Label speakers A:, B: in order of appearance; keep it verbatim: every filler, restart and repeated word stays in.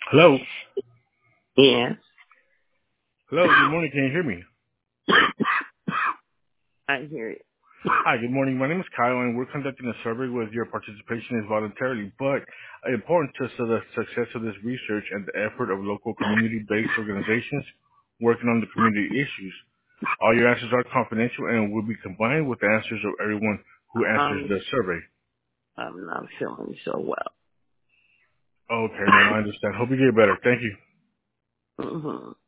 A: Hello.
B: Yes.
A: Hello. Good morning. Can you hear me?
B: I hear it.
A: Hi. Good morning. My name is Kyle, and we're conducting a survey with your participation is voluntarily, but important to so the success of this research and the effort of local community-based organizations working on the community issues. All your answers are confidential and will be combined with the answers of everyone who answers
B: I'm
A: the survey.
B: I'm not feeling so well.
A: Okay, ma'am. I understand. Hope you get better. Thank you.
B: Mhm.